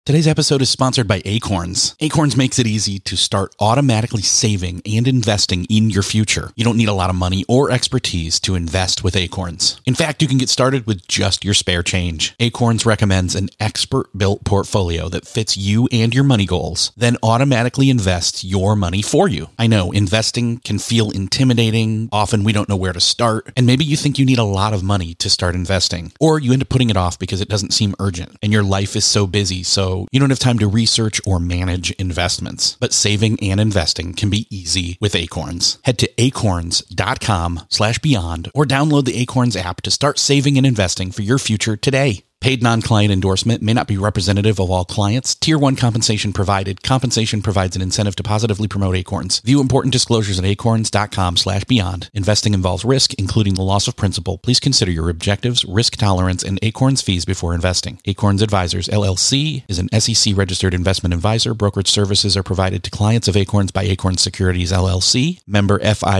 Today's episode is sponsored by Acorns. Acorns makes it easy to start automatically saving and investing in your future. You don't need a lot of money or expertise to invest with Acorns. In fact, you can get started with just your spare change. Acorns recommends an expert-built portfolio that fits you and your money goals, then automatically invests your money for you. I know, investing can feel intimidating. Often we don't know where to start, and maybe you think you need a lot of money to start investing, or you end up putting it off because it doesn't seem urgent, and your life is so busy, so you don't have time to research or manage investments. But saving and investing can be easy with Acorns. Head to acorns.com/beyond or download the Acorns app to start saving and investing for your future today. Paid non-client endorsement may not be representative of all clients. Tier 1 compensation provided. Compensation provides an incentive to positively promote Acorns. View important disclosures at acorns.com/beyond. Investing involves risk, including the loss of principal. Please consider your objectives, risk tolerance, and Acorns fees before investing. Acorns Advisors, LLC is an SEC registered investment advisor. Brokerage services are provided to clients of Acorns by Acorns Securities, LLC. Member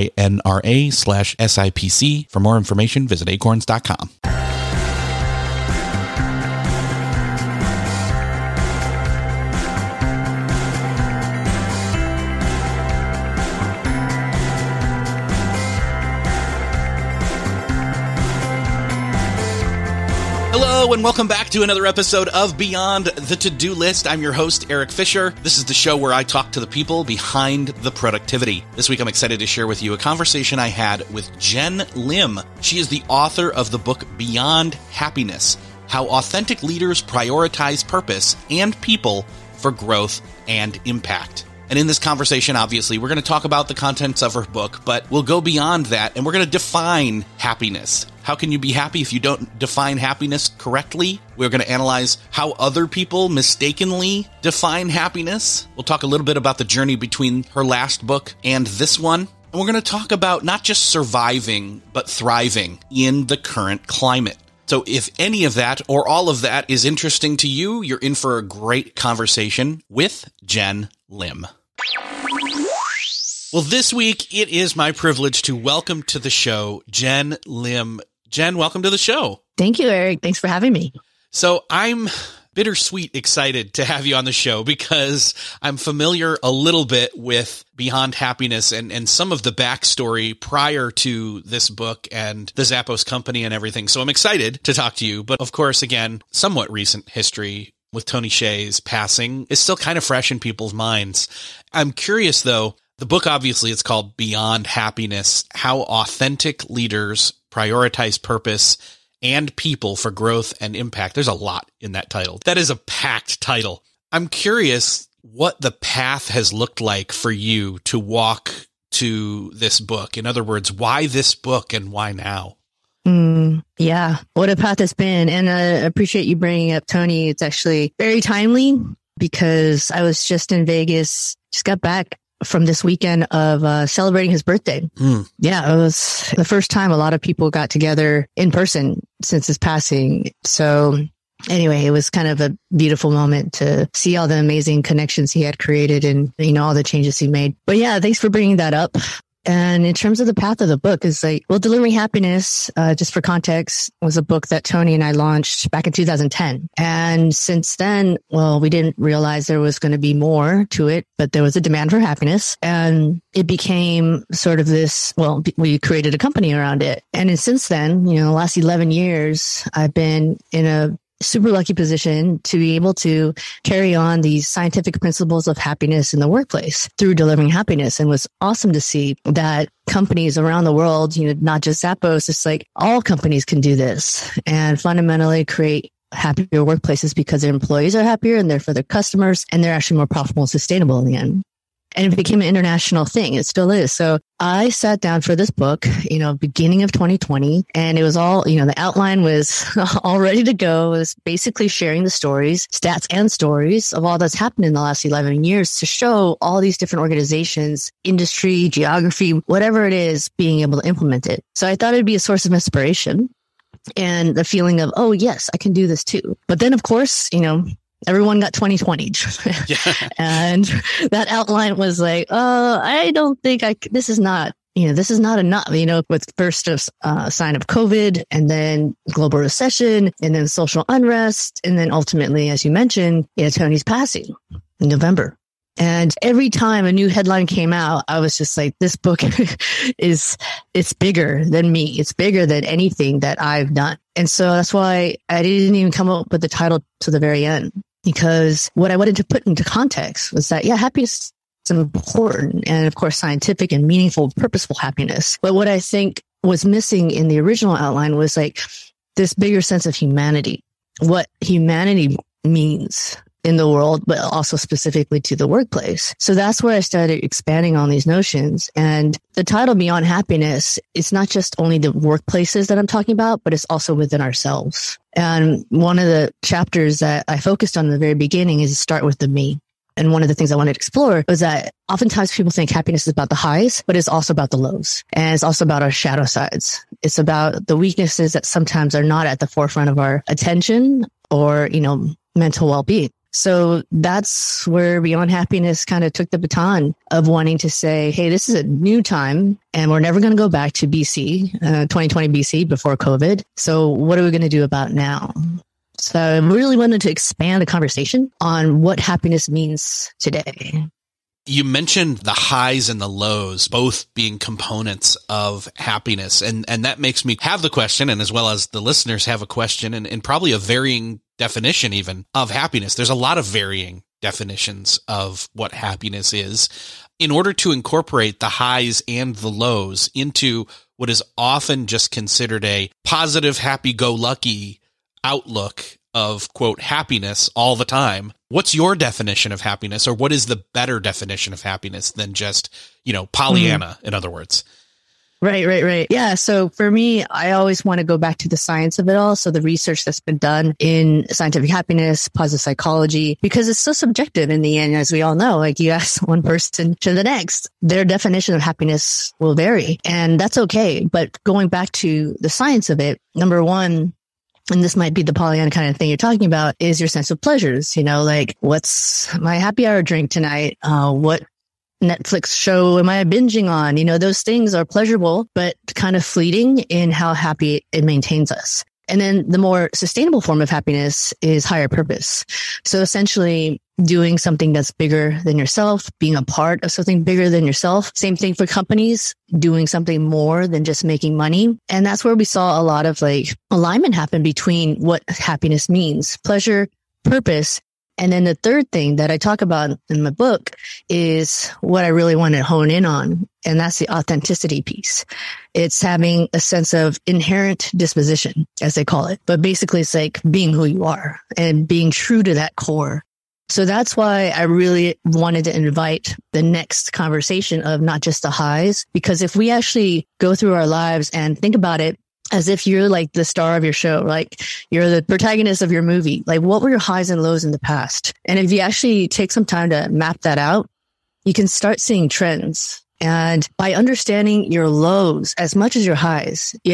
FINRA/SIPC. For more information, visit acorns.com. Hello and welcome back to another episode of Beyond the To-Do List. I'm your host, Eric Fisher. This is the show where I talk to the people behind the productivity. This week I'm excited to share with you a conversation I had with Jen Lim. She is the author of the book Beyond Happiness: How Authentic Leaders Prioritize Purpose and People for Growth and Impact. And in this conversation, obviously, we're going to talk about the contents of her book, but we'll go beyond that and we're going to define happiness. How can you be happy if you don't define happiness correctly? We're going to analyze how other people mistakenly define happiness. We'll talk a little bit about the journey between her last book and this one. And we're going to talk about not just surviving, but thriving in the current climate. So if any of that or all of that is interesting to you, you're in for a great conversation with Jen Lim. Well, this week, it is my privilege to welcome to the show Jen Lim. Jen, welcome to the show. Thank you, Eric. Thanks for having me. So I'm bittersweet excited to have you on the show because I'm familiar a little bit with Beyond Happiness and some of the backstory prior to this book and the Zappos company and everything. So I'm excited to talk to you. But of course, again, somewhat recent history with Tony Hsieh's passing is still kind of fresh in people's minds. I'm curious, though, the book, obviously, it's called Beyond Happiness: How Authentic Leaders Prioritize Purpose and People for Growth and Impact. There's a lot in that title. That is a packed title. I'm curious what the path has looked like for you to walk to this book. In other words, why this book and why now? Yeah, what a path it's been. And I appreciate you bringing up Tony. It's actually very timely because I was just in Vegas, just got back from this weekend of celebrating his birthday. Yeah, it was the first time a lot of people got together in person since his passing. So anyway, it was kind of a beautiful moment to see all the amazing connections he had created and, all the changes he made. But yeah, thanks for bringing that up. And in terms of the path of the book is Delivering Happiness, just for context, was a book that Tony and I launched back in 2010. And since then, we didn't realize there was going to be more to it, but there was a demand for happiness and it became sort of this, we created a company around it. And since then, the last 11 years, I've been in a super lucky position to be able to carry on these scientific principles of happiness in the workplace through Delivering Happiness. And it was awesome to see that companies around the world, not just Zappos, it's like all companies can do this and fundamentally create happier workplaces because their employees are happier and therefore their customers, and they're actually more profitable and sustainable in the end. And it became an international thing. It still is. So I sat down for this book, beginning of 2020, and it was all, the outline was all ready to go. It was basically sharing the stories, stats and stories of all that's happened in the last 11 years to show all these different organizations, industry, geography, whatever it is, being able to implement it. So I thought it'd be a source of inspiration and the feeling of, oh, yes, I can do this too. But then, of course, everyone got 2020. Yeah. And that outline was like, I don't think this is not this is not enough, with first a sign of COVID and then global recession and then social unrest. And then ultimately, as you mentioned, Tony's passing in November. And every time a new headline came out, I was just like, this book it's bigger than me. It's bigger than anything that I've done. And so that's why I didn't even come up with the title to the very end, because what I wanted to put into context was that, happiness is important and of course, scientific and meaningful, purposeful happiness. But what I think was missing in the original outline was like this bigger sense of humanity, what humanity means in the world, but also specifically to the workplace. So that's where I started expanding on these notions. And the title Beyond Happiness, it's not just only the workplaces that I'm talking about, but it's also within ourselves. And one of the chapters that I focused on in the very beginning is to start with the me. And one of the things I wanted to explore was that oftentimes people think happiness is about the highs, but it's also about the lows. And it's also about our shadow sides. It's about the weaknesses that sometimes are not at the forefront of our attention or, mental well-being. So that's where Beyond Happiness kind of took the baton of wanting to say, hey, this is a new time and we're never going to go back to BC, 2020 BC before COVID. So what are we going to do about now? So I really wanted to expand the conversation on what happiness means today. You mentioned the highs and the lows, both being components of happiness. And that makes me have the question, and as well as the listeners have a question, and probably a varying definition even of happiness. There's a lot of varying definitions of what happiness is. In order to incorporate the highs and the lows into what is often just considered a positive, happy-go-lucky outlook of, quote, happiness all the time, what's your definition of happiness, or what is the better definition of happiness than just, Pollyanna, in other words? Right. Yeah. So for me, I always want to go back to the science of it all. So the research that's been done in scientific happiness, positive psychology, because it's so subjective in the end, as we all know, like you ask one person to the next, their definition of happiness will vary, and that's okay. But going back to the science of it, number one, and this might be the Pollyanna kind of thing you're talking about, is your sense of pleasures. Like, what's my happy hour drink tonight? What Netflix show am I binging on? Those things are pleasurable, but kind of fleeting in how happy it maintains us. And then the more sustainable form of happiness is higher purpose. So essentially doing something that's bigger than yourself, being a part of something bigger than yourself. Same thing for companies, doing something more than just making money. And that's where we saw a lot of alignment happen between what happiness means, pleasure, purpose. And then the third thing that I talk about in my book is what I really want to hone in on. And that's the authenticity piece. It's having a sense of inherent disposition, as they call it. But basically, it's like being who you are and being true to that core. So that's why I really wanted to invite the next conversation of not just the highs, because if we actually go through our lives and think about it as if you're like the star of your show, like you're the protagonist of your movie, like what were your highs and lows in the past? And if you actually take some time to map that out, you can start seeing trends. And by understanding your lows as much as your highs, you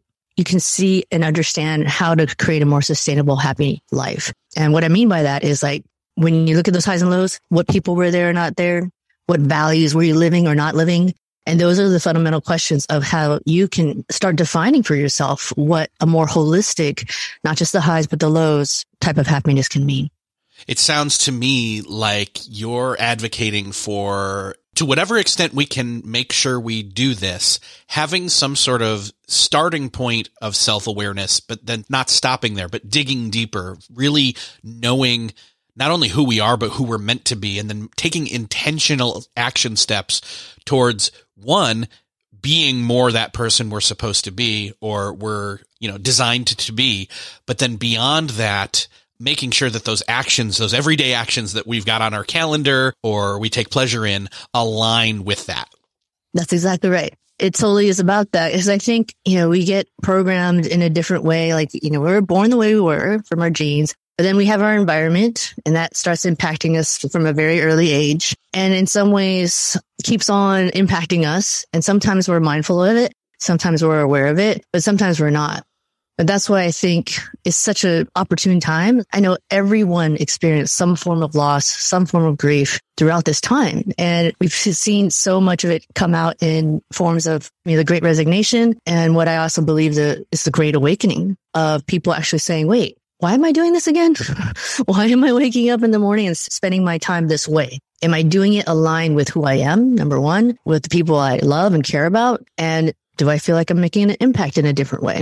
can see and understand how to create a more sustainable, happy life. And what I mean by that is like, when you look at those highs and lows, what people were there or not there, what values were you living or not living? And those are the fundamental questions of how you can start defining for yourself what a more holistic, not just the highs, but the lows type of happiness can mean. It sounds to me like you're advocating for, to whatever extent we can make sure we do this, having some sort of starting point of self-awareness, but then not stopping there, but digging deeper, really knowing not only who we are, but who we're meant to be, and then taking intentional action steps towards, one, being more that person we're supposed to be, or we're, designed to be. But then beyond that, making sure that those actions, those everyday actions that we've got on our calendar or we take pleasure in, align with that. That's exactly right. It totally is about that. Because I think, we get programmed in a different way. Like, we were born the way we were from our genes. But then we have our environment, and that starts impacting us from a very early age. And in some ways keeps on impacting us. And sometimes we're mindful of it. Sometimes we're aware of it, but sometimes we're not. But that's why I think it's such an opportune time. I know everyone experienced some form of loss, some form of grief throughout this time. And we've seen so much of it come out in forms of the Great Resignation. And what I also believe is the Great Awakening of people actually saying, wait, why am I doing this again? Why am I waking up in the morning and spending my time this way? Am I doing it aligned with who I am? Number one, with the people I love and care about. And do I feel like I'm making an impact in a different way?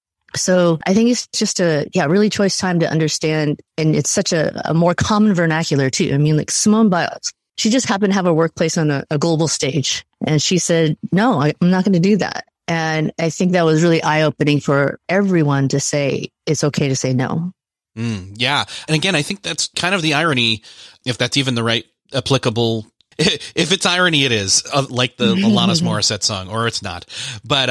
So I think it's just a really choice time to understand. And it's such a more common vernacular too. I mean, like Simone Biles, she just happened to have a workplace on a global stage. And she said, no, I'm not going to do that. And I think that was really eye-opening for everyone to say, it's okay to say no. Yeah. And again, I think that's kind of the irony, if that's even the right applicable. If it's irony, it is like the Alanis Morissette song, or it's not. But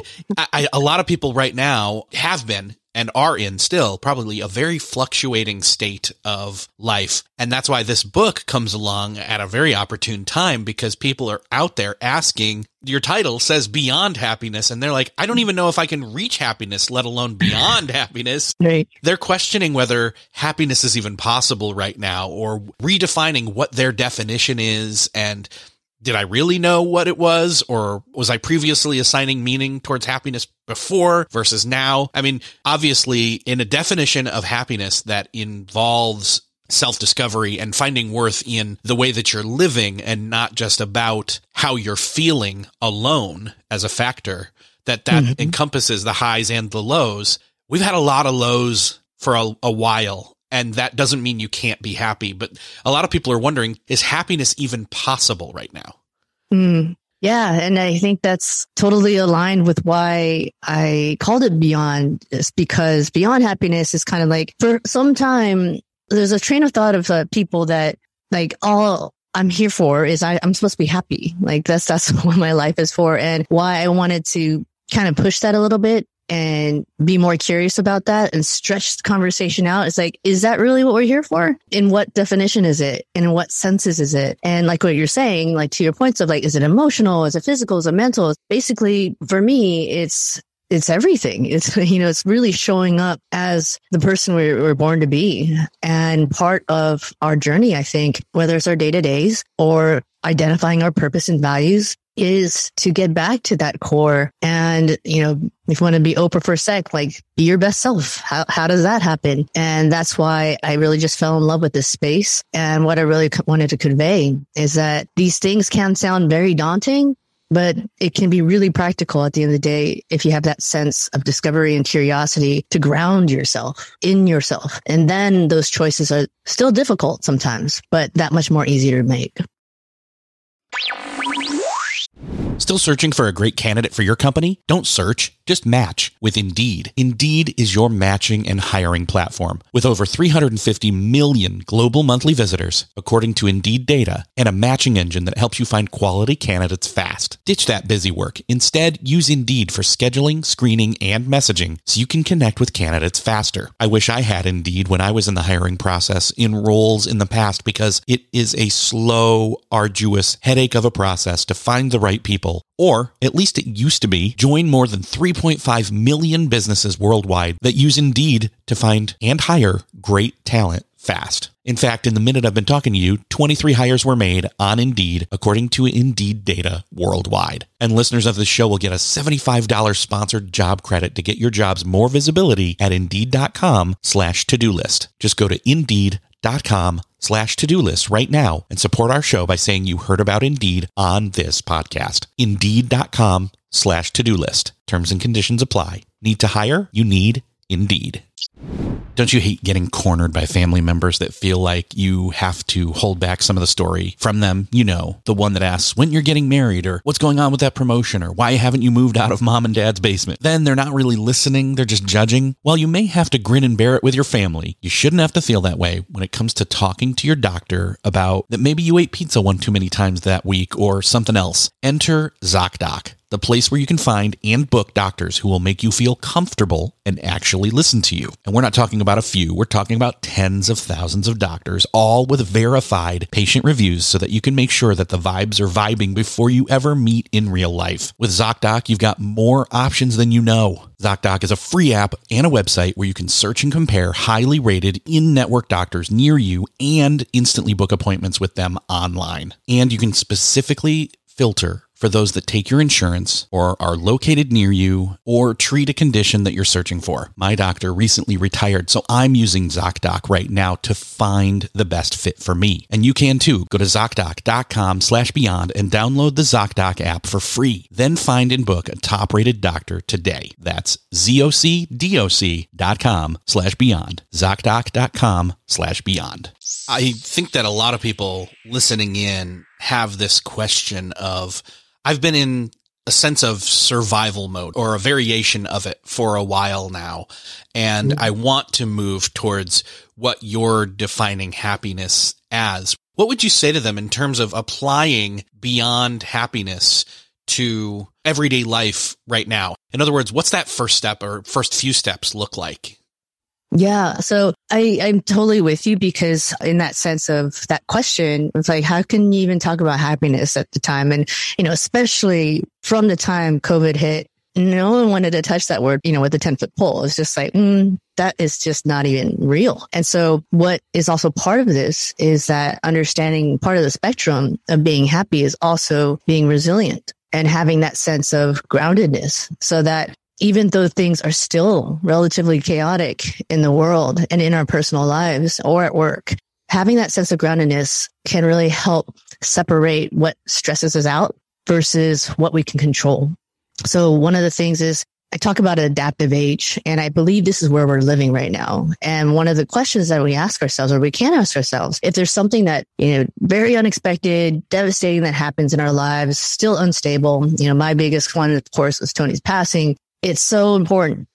a lot of people right now have been and are in still probably a very fluctuating state of life. And that's why this book comes along at a very opportune time, because people are out there asking, your title says beyond happiness. And they're like, I don't even know if I can reach happiness, let alone beyond happiness. Right. They're questioning whether happiness is even possible right now, or redefining what their definition is. And did I really know what it was, or was I previously assigning meaning towards happiness before versus now? I mean, obviously, in a definition of happiness that involves self-discovery and finding worth in the way that you're living, and not just about how you're feeling alone as a factor, that encompasses the highs and the lows. We've had a lot of lows for a while. And that doesn't mean you can't be happy. But a lot of people are wondering, is happiness even possible right now? Yeah. And I think that's totally aligned with why I called it Beyond, is because beyond happiness is kind of like, for some time, there's a train of thought of people that like, all I'm here for is I'm supposed to be happy. Like that's what my life is for. And why I wanted to kind of push that a little bit and be more curious about that and stretch the conversation out. It's like, is that really what we're here for? In what definition is it? And in what senses is it? And like what you're saying, like to your points of like, is it emotional? Is it physical? Is it mental? Basically, for me, it's everything. It's, it's really showing up as the person we're born to be. And part of our journey, I think, whether it's our day-to-days or identifying our purpose and values, is to get back to that core. And, if you want to be Oprah for a sec, like be your best self. How does that happen? And that's why I really just fell in love with this space. And what I really wanted to convey is that these things can sound very daunting, but it can be really practical at the end of the day if you have that sense of discovery and curiosity to ground yourself in yourself. And then those choices are still difficult sometimes, but that much more easier to make. Still searching for a great candidate for your company? Don't search, just match with Indeed. Indeed is your matching and hiring platform. With over 350 million global monthly visitors, according to Indeed data, and a matching engine that helps you find quality candidates fast. Ditch that busy work. Instead, use Indeed for scheduling, screening, and messaging so you can connect with candidates faster. I wish I had Indeed when I was in the hiring process in roles in the past, because it is a slow, arduous headache of a process to find the right people. Or, at least it used to be. Join more than 3.5 million businesses worldwide that use Indeed to find and hire great talent fast. In fact, in the minute I've been talking to you, 23 hires were made on Indeed, according to Indeed data worldwide. And listeners of this show will get a $75 sponsored job credit to get your jobs more visibility at Indeed.com/to-do list. Just go to Indeed.com/to-do list right now and support our show by saying you heard about Indeed on this podcast. Indeed.com/to-do list. Terms and conditions apply. Need to hire? You need Indeed. Don't you hate getting cornered by family members that feel like you have to hold back some of the story from them? The one that asks when you're getting married, or what's going on with that promotion, or why haven't you moved out of mom and dad's basement? Then they're not really listening, they're just judging. While you may have to grin and bear it with your family, you shouldn't have to feel that way when it comes to talking to your doctor about that maybe you ate pizza one too many times that week or something else. Enter ZocDoc. the place where you can find and book doctors who will make you feel comfortable and actually listen to you. And we're not talking about a few, we're talking about tens of thousands of doctors, all with verified patient reviews so that you can make sure that the vibes are vibing before you ever meet in real life. With ZocDoc, you've got more options than you know. ZocDoc is a free app and a website where you can search and compare highly rated in-network doctors near you and instantly book appointments with them online. And you can specifically filter for those that take your insurance or are located near you or treat a condition that you're searching for. My doctor recently retired, so I'm using ZocDoc right now to find the best fit for me. And you can too. Go to ZocDoc.com/beyond and download the ZocDoc app for free. Then find and book a top-rated doctor today. That's ZocDoc.com/beyond. ZocDoc.com/beyond. I think that a lot of people listening in have this question of, I've been in a sense of survival mode or a variation of it for a while now, and I want to move towards what you're defining happiness as. What would you say to them in terms of applying beyond happiness to everyday life right now? In other words, what's that first step or first few steps look like? Yeah. So I'm totally with you, because in that sense of that question, it's like, how can you even talk about happiness at the time? And, especially from the time COVID hit, no one wanted to touch that word, with a 10-foot pole. It's just like, that is just not even real. And so what is also part of this is that understanding part of the spectrum of being happy is also being resilient and having that sense of groundedness, so that even though things are still relatively chaotic in the world and in our personal lives or at work, having that sense of groundedness can really help separate what stresses us out versus what we can control. So one of the things is, I talk about an adaptive age, and I believe this is where we're living right now. And one of the questions that we ask ourselves, or we can ask ourselves, if there's something that, very unexpected, devastating that happens in our lives, still unstable. My biggest one, of course, was Tony's passing. It's so important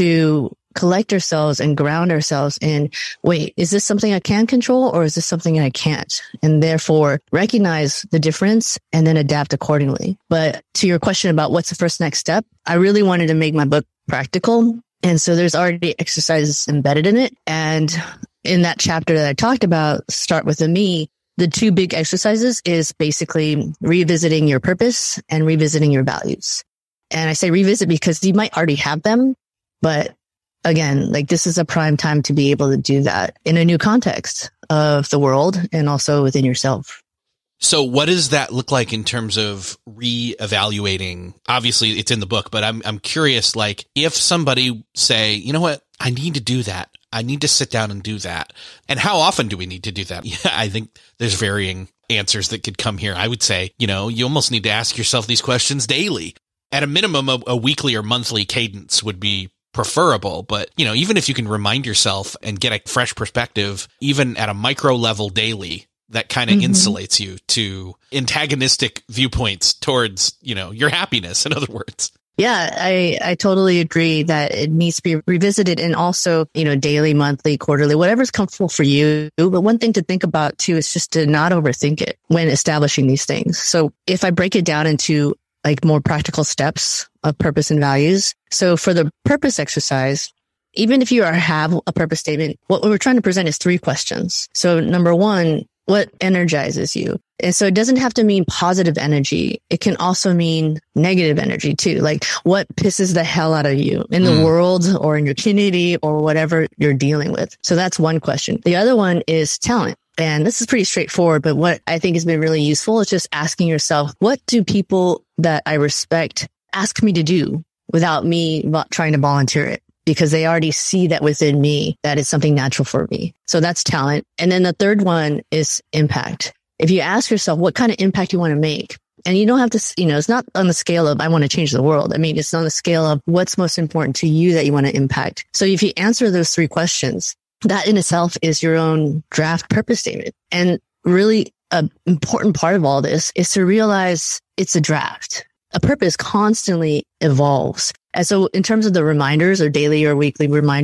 to collect ourselves and ground ourselves in, wait, is this something I can control, or is this something I can't? And therefore recognize the difference and then adapt accordingly. But to your question about what's the first next step, I really wanted to make my book practical. And so there's already exercises embedded in it. And in that chapter that I talked about, Start with the Me, the two big exercises is basically revisiting your purpose and revisiting your values. And I say revisit because you might already have them, but again, this is a prime time to be able to do that in a new context of the world and also within yourself. So what does that look like in terms of reevaluating? Obviously it's in the book, but I'm curious, if somebody say, you know what, I need to do that. I need to sit down and do that. And how often do we need to do that? Yeah, I think there's varying answers that could come here. I would say, you almost need to ask yourself these questions daily. At a minimum, a weekly or monthly cadence would be preferable. But, even if you can remind yourself and get a fresh perspective, even at a micro level daily, that kind of insulates you to antagonistic viewpoints towards, your happiness, in other words. Yeah, I totally agree that it needs to be revisited, and also, daily, monthly, quarterly, whatever's comfortable for you. But one thing to think about too is just to not overthink it when establishing these things. So if I break it down into more practical steps of purpose and values. So for the purpose exercise, even if you have a purpose statement, what we're trying to present is 3 questions. So number 1, what energizes you? And so it doesn't have to mean positive energy. It can also mean negative energy too. What pisses the hell out of you in the world or in your community or whatever you're dealing with. So that's one question. The other one is talent. And this is pretty straightforward, but what I think has been really useful is just asking yourself, what do people that I respect ask me to do without me trying to volunteer it? Because they already see that within me, that it's something natural for me. So that's talent. And then the third one is impact. If you ask yourself what kind of impact you want to make, and you don't have to, it's not on the scale of, I want to change the world. I mean, it's on the scale of what's most important to you that you want to impact. So if you answer those 3 questions, that in itself is your own draft purpose statement. And really an important part of all this is to realize it's a draft. A purpose constantly evolves. And so in terms of the reminders or daily or weekly reminders,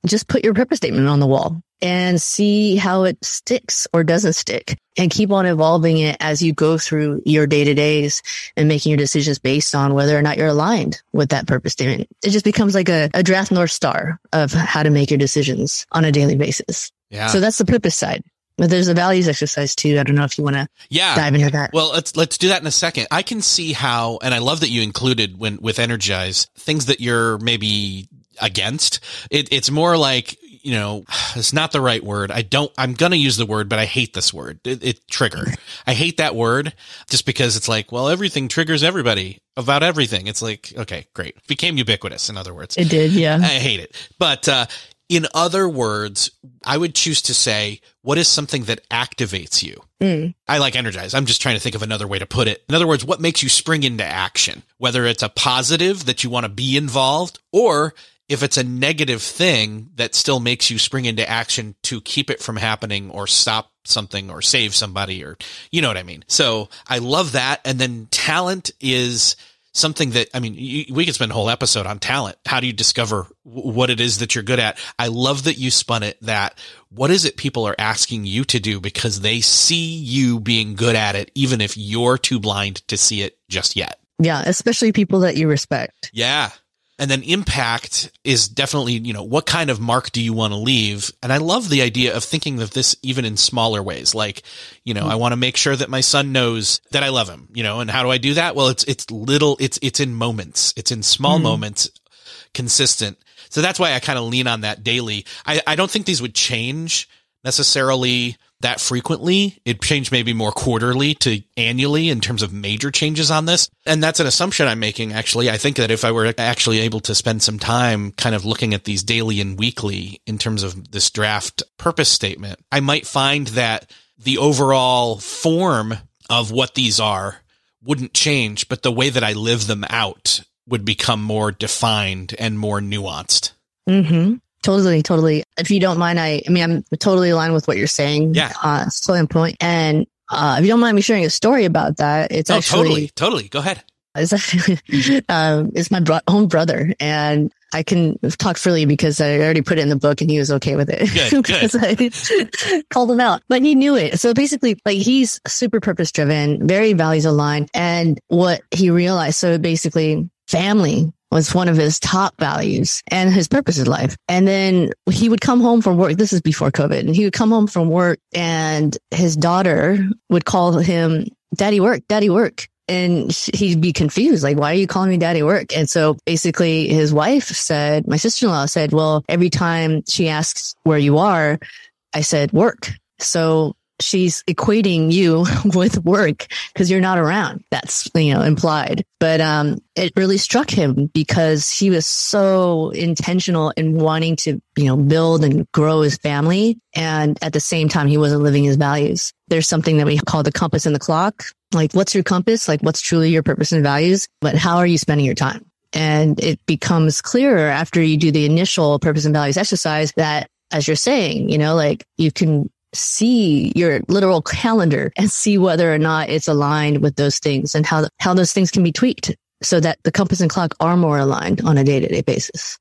just put your purpose statement on the wall and see how it sticks or doesn't stick, and keep on evolving it as you go through your day-to-days and making your decisions based on whether or not you're aligned with that purpose statement. It just becomes like a draft North Star of how to make your decisions on a daily basis. Yeah. So that's the purpose side. But there's a values exercise too. I don't know if you want to dive into that. Well, let's do that in a second. I can see how, and I love that you included with Energize, things that you're maybe against. It's more like, it's not the right word. I'm going to use the word, but I hate this word. It trigger. I hate that word just because it's like, well, everything triggers everybody about everything. It's like, okay, great. It became ubiquitous, in other words. It did. Yeah. I hate it. But, in other words, I would choose to say, what is something that activates you? I like Energize. I'm just trying to think of another way to put it. In other words, what makes you spring into action? Whether it's a positive that you want to be involved, or if it's a negative thing that still makes you spring into action to keep it from happening or stop something or save somebody, or you know what I mean? So I love that. And then talent is something that, we could spend a whole episode on talent. How do you discover what it is that you're good at? I love that you spun it that what is it people are asking you to do because they see you being good at it, even if you're too blind to see it just yet. Yeah, especially people that you respect. Yeah. And then impact is definitely, what kind of mark do you want to leave? And I love the idea of thinking of this even in smaller ways. Like, I want to make sure that my son knows that I love him, and how do I do that? Well, it's in moments. It's in small moments, consistent. So that's why I kind of lean on that daily. I don't think these would change necessarily that frequently. It changed maybe more quarterly to annually in terms of major changes on this. And that's an assumption I'm making, actually. I think that if I were actually able to spend some time kind of looking at these daily and weekly in terms of this draft purpose statement, I might find that the overall form of what these are wouldn't change, but the way that I live them out would become more defined and more nuanced. Mm-hmm. Totally. If you don't mind, I'm totally aligned with what you're saying. Yeah. It's totally on point. And if you don't mind me sharing a story about that, it's actually totally. Go ahead. It's my own brother, and I can talk freely because I already put it in the book and he was okay with it. Good. Because I called him out, but he knew it. So basically, he's super purpose driven, very values aligned. And what he realized, so basically family was one of his top values and his purpose in life. And then he would come home from work. This is before COVID. And he would come home from work and his daughter would call him daddy work. And he'd be confused. Like, why are you calling me daddy work? And so basically his wife said, my sister-in-law said, well, every time she asks where you are, I said work. So she's equating you with work because you're not around. That's, implied. But it really struck him because he was so intentional in wanting to, build and grow his family. And at the same time, he wasn't living his values. There's something that we call the compass and the clock. Like, what's your compass? Like, what's truly your purpose and values? But how are you spending your time? And it becomes clearer after you do the initial purpose and values exercise that, as you're saying, you can see your literal calendar and see whether or not it's aligned with those things and how those things can be tweaked so that the compass and clock are more aligned on a day-to-day basis.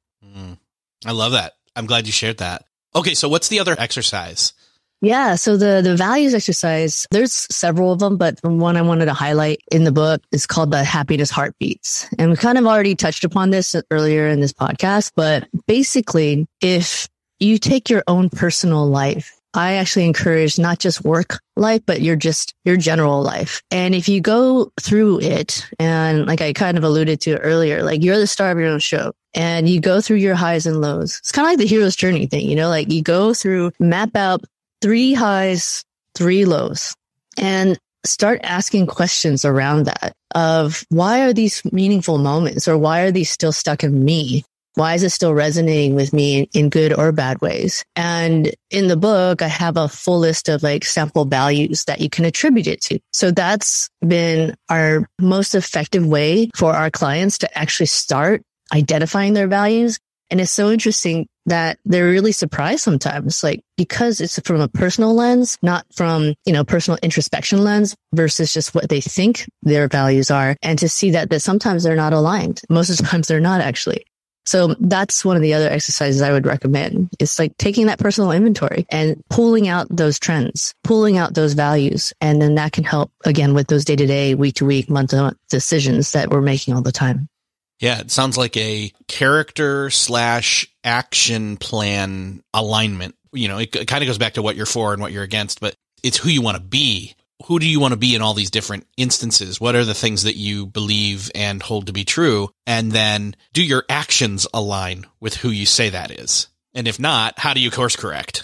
I love that. I'm glad you shared that. Okay. So what's the other exercise? Yeah. So the values exercise, there's several of them, but the one I wanted to highlight in the book is called the happiness heartbeats. And we kind of already touched upon this earlier in this podcast, but basically if you take your own personal life, I actually encourage not just work life, but your general life. And if you go through it, and like I kind of alluded to earlier, like you're the star of your own show and you go through your highs and lows. It's kind of like the hero's journey thing, like you go through, map out 3 highs, 3 lows, and start asking questions around that of why are these meaningful moments, or why are these still stuck in me? Why is it still resonating with me in good or bad ways? And in the book, I have a full list of sample values that you can attribute it to. So that's been our most effective way for our clients to actually start identifying their values. And it's so interesting that they're really surprised sometimes, because it's from a personal lens, not from, personal introspection lens versus just what they think their values are. And to see that sometimes they're not aligned. Most of the times they're not actually. So that's one of the other exercises I would recommend. It's like taking that personal inventory and pulling out those trends, pulling out those values. And then that can help again with those day-to-day, week-to-week, month-to-month decisions that we're making all the time. Yeah, it sounds like a character/action plan alignment. You know, it kind of goes back to what you're for and what you're against, but it's who you want to be. Who do you want to be in all these different instances? What are the things that you believe and hold to be true? And then do your actions align with who you say that is? And if not, how do you course correct?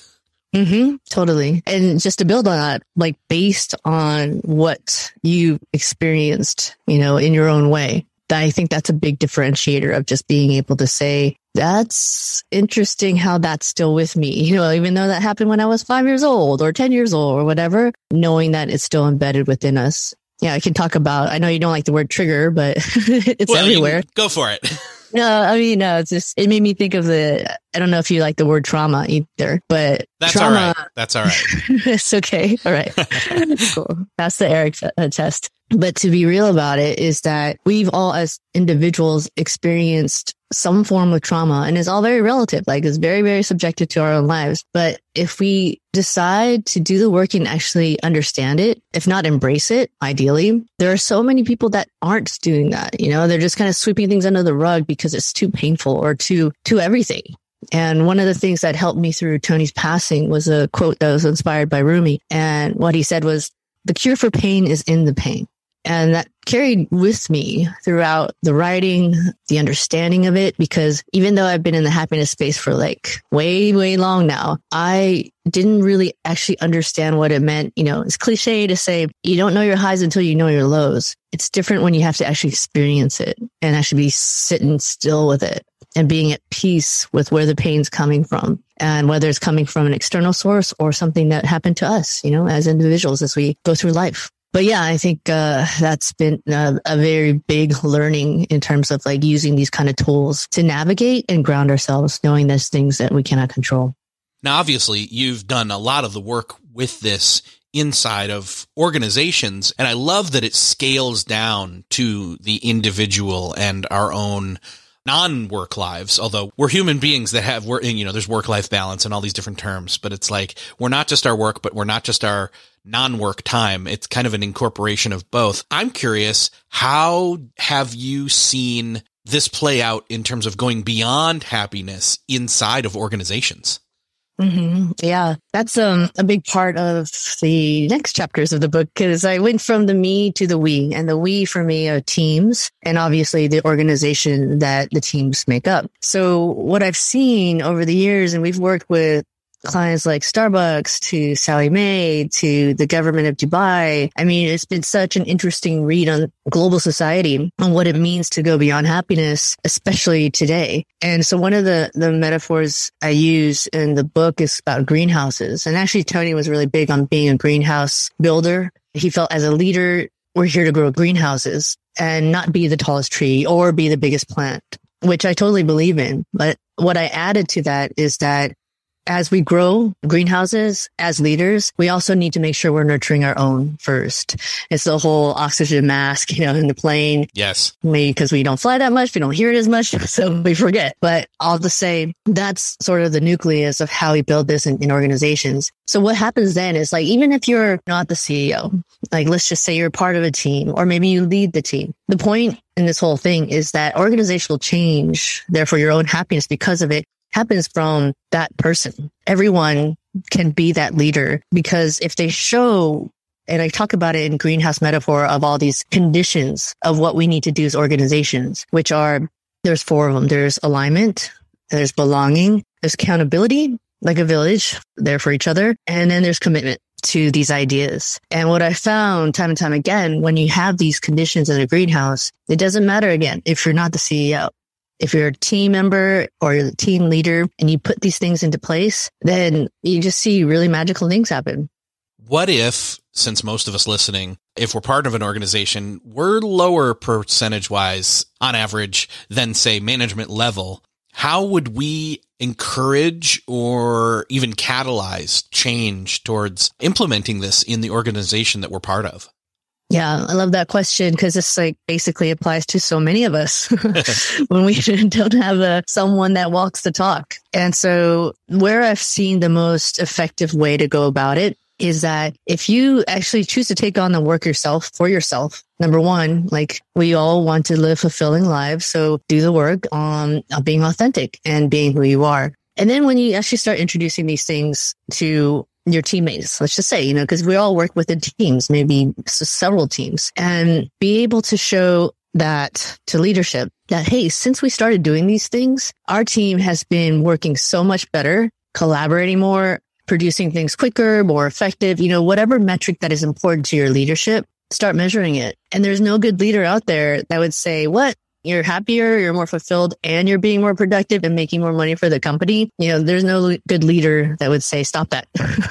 Totally. And just to build on that, like based on what you experienced, you know, in your own way, I think that's a big differentiator of just being able to say, that's interesting how that's still with me, you know, even though that happened when I was 5 years old or 10 years old or whatever, knowing that it's still embedded within us. Yeah, I can talk about, I know you don't like the word trigger, but it's everywhere. Go for it. No, it's just, it made me think of I don't know if you like the word trauma either, but that's trauma. All right. That's all right. It's okay. All right. Cool. That's the Eric test. But to be real about it is that we've all as individuals experienced some form of trauma, and it's all very relative. Like it's very, very subjective to our own lives. But if we decide to do the work and actually understand it, if not embrace it, ideally, there are so many people that aren't doing that. You know, they're just kind of sweeping things under the rug because it's too painful or too everything. And one of the things that helped me through Tony's passing was a quote that was inspired by Rumi. And what he said was, the cure for pain is in the pain. And that carried with me throughout the writing, the understanding of it, because even though I've been in the happiness space for like way, way long now, I didn't really actually understand what it meant. You know, it's cliche to say you don't know your highs until you know your lows. It's different when you have to actually experience it and actually be sitting still with it and being at peace with where the pain's coming from, and whether it's coming from an external source or something that happened to us, you know, as individuals as we go through life. But yeah, I think that's been a very big learning in terms of like using these kind of tools to navigate and ground ourselves, knowing there's things that we cannot control. Now, obviously, you've done a lot of the work with this inside of organizations, and I love that it scales down to the individual and our own non-work lives, although we're human beings that have work, you know, there's work-life balance and all these different terms, but it's like, we're not just our work, but we're not just our non-work time. It's kind of an incorporation of both. I'm curious, how have you seen this play out in terms of going beyond happiness inside of organizations? Yeah, that's a big part of the next chapters of the book, because I went from the me to the we, and the we for me are teams and obviously the organization that the teams make up. So what I've seen over the years, and we've worked with clients like Starbucks to Sally Mae to the government of Dubai. I mean, it's been such an interesting read on global society and what it means to go beyond happiness, especially today. And so one of the metaphors I use in the book is about greenhouses. And actually, Tony was really big on being a greenhouse builder. He felt as a leader, we're here to grow greenhouses and not be the tallest tree or be the biggest plant, which I totally believe in. But what I added to that is that as we grow greenhouses as leaders, we also need to make sure we're nurturing our own first. It's the whole oxygen mask, you know, in the plane. Yes. Maybe because we don't fly that much, we don't hear it as much, so we forget. But I'll just say that's sort of the nucleus of how we build this in organizations. So what happens then is like, even if you're not the CEO, like let's just say you're part of a team, or maybe you lead the team. The point in this whole thing is that organizational change, therefore your own happiness because of it, happens from that person. Everyone can be that leader, because if they show, and I talk about it in greenhouse metaphor of all these conditions of what we need to do as organizations, which are, there's 4 of them. There's alignment, there's belonging, there's accountability, like a village, there for each other, and then there's commitment to these ideas. And what I found time and time again, when you have these conditions in a greenhouse, it doesn't matter again if you're not the CEO. If you're a team member or you're the team leader and you put these things into place, then you just see really magical things happen. What if, since most of us listening, if we're part of an organization, we're lower percentage-wise on average than, say, management level? How would we encourage or even catalyze change towards implementing this in the organization that we're part of? Yeah, I love that question because this like basically applies to so many of us when we don't have someone that walks the talk. And so where I've seen the most effective way to go about it is that if you actually choose to take on the work yourself for yourself, number one, like we all want to live fulfilling lives. So do the work on being authentic and being who you are. And then when you actually start introducing these things to your teammates, let's just say, because we all work within teams, maybe several teams, and be able to show that to leadership that, hey, since we started doing these things, our team has been working so much better, collaborating more, producing things quicker, more effective, whatever metric that is important to your leadership, start measuring it. And there's no good leader out there that would say, what? You're happier, you're more fulfilled, and you're being more productive and making more money for the company. There's no good leader that would say, stop that.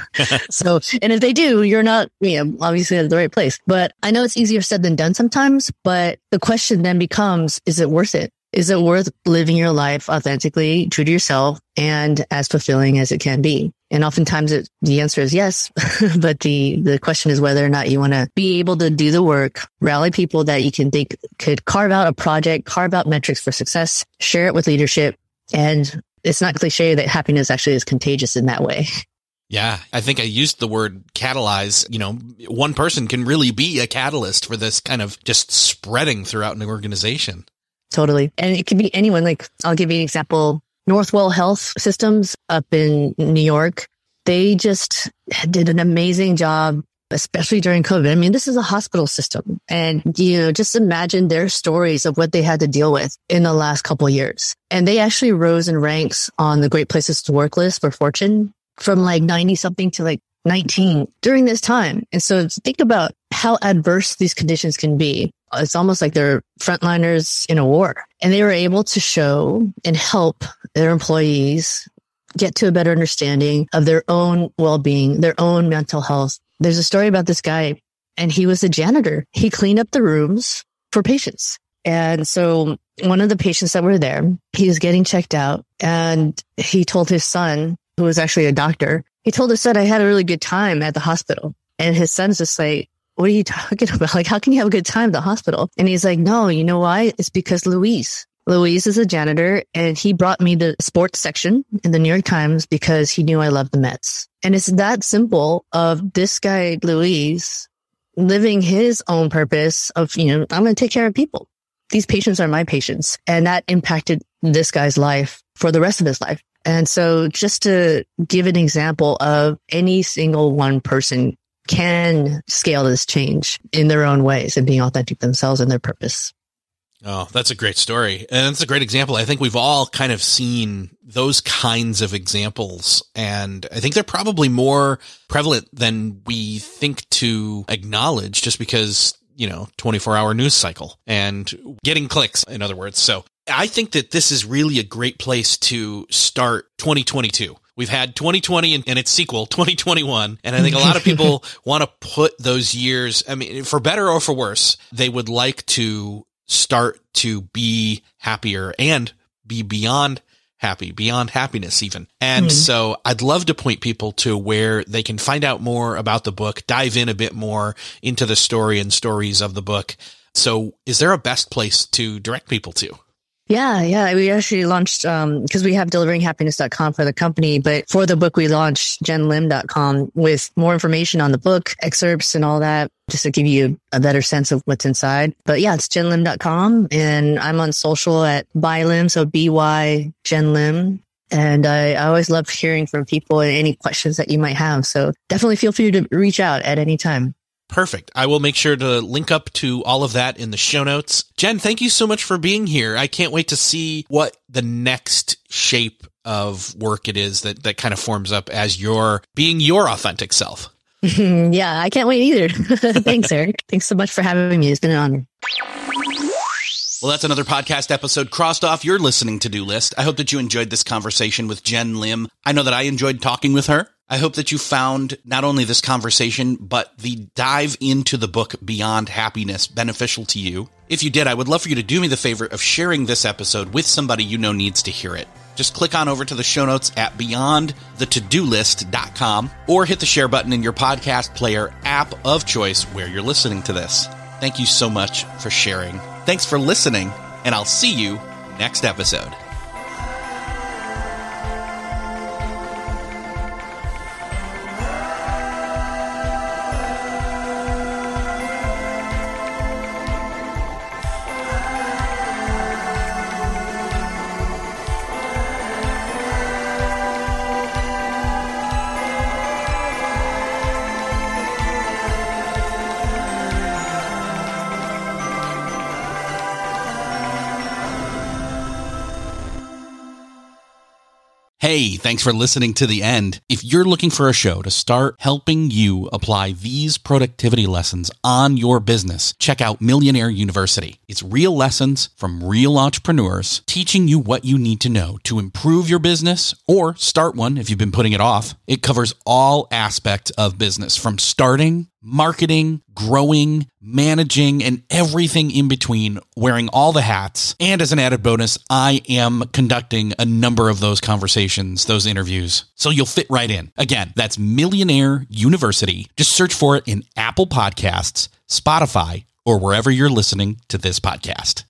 So, and if they do, you're not, obviously at the right place. But I know it's easier said than done sometimes, but the question then becomes, is it worth it? Is it worth living your life authentically, true to yourself, and as fulfilling as it can be? And oftentimes the answer is yes, but the question is whether or not you want to be able to do the work, rally people that you can think could carve out a project, carve out metrics for success, share it with leadership. And it's not cliche that happiness actually is contagious in that way. Yeah, I think I used the word catalyze. One person can really be a catalyst for this kind of just spreading throughout an organization. Totally. And it could be anyone. Like, I'll give you an example. Northwell Health Systems up in New York, they just did an amazing job, especially during COVID. I mean, this is a hospital system. And, just imagine their stories of what they had to deal with in the last couple of years. And they actually rose in ranks on the Great Places to Work list for Fortune from like 90 something to like 19 during this time. And so think about how adverse these conditions can be. It's almost like they're frontliners in a war, and they were able to show and help their employees get to a better understanding of their own well-being, their own mental health. There's a story about this guy, and he was a janitor. He cleaned up the rooms for patients. And so one of the patients that were there, he was getting checked out, and he told his son, who was actually a doctor, he told his son, I had a really good time at the hospital. And his son's just like, what are you talking about? Like, how can you have a good time at the hospital? And he's like, no, you know why? It's because Luis is a janitor, and he brought me the sports section in the New York Times because he knew I loved the Mets. And it's that simple of this guy, Luis, living his own purpose of, I'm going to take care of people. These patients are my patients. And that impacted this guy's life for the rest of his life. And so just to give an example of any single one person can scale this change in their own ways and being authentic themselves and their purpose. Oh, that's a great story. And that's a great example. I think we've all kind of seen those kinds of examples. And I think they're probably more prevalent than we think to acknowledge, just because, 24-hour news cycle and getting clicks, in other words. So I think that this is really a great place to start 2022. We've had 2020 and its sequel, 2021. And I think a lot of people want to put those years, for better or for worse, they would like to start to be happier and be beyond happy, beyond happiness even. And so I'd love to point people to where they can find out more about the book, dive in a bit more into the story and stories of the book. So is there a best place to direct people to? Yeah. We actually launched, because we have deliveringhappiness.com for the company, but for the book, we launched jenlim.com with more information on the book, excerpts and all that, just to give you a better sense of what's inside. But yeah, it's jenlim.com, and I'm on social at bylim, so BY Jenlim. And I always love hearing from people and any questions that you might have. So definitely feel free to reach out at any time. Perfect. I will make sure to link up to all of that in the show notes. Jen, thank you so much for being here. I can't wait to see what the next shape of work it is that kind of forms up as your being your authentic self. Yeah, I can't wait either. Thanks, Eric. Thanks so much for having me. It's been an honor. Well, that's another podcast episode crossed off your listening to-do list. I hope that you enjoyed this conversation with Jen Lim. I know that I enjoyed talking with her. I hope that you found not only this conversation, but the dive into the book Beyond Happiness beneficial to you. If you did, I would love for you to do me the favor of sharing this episode with somebody you know needs to hear it. Just click on over to the show notes at beyondthetodolist.com or hit the share button in your podcast player app of choice where you're listening to this. Thank you so much for sharing. Thanks for listening, and I'll see you next episode. Hey, thanks for listening to the end. If you're looking for a show to start helping you apply these productivity lessons on your business, check out Millionaire University. It's real lessons from real entrepreneurs teaching you what you need to know to improve your business or start one if you've been putting it off. It covers all aspects of business from starting, marketing, growing, managing, and everything in between, wearing all the hats. And as an added bonus, I am conducting a number of those conversations, those interviews, so you'll fit right in. Again, that's Millionaire University. Just search for it in Apple Podcasts, Spotify, or wherever you're listening to this podcast.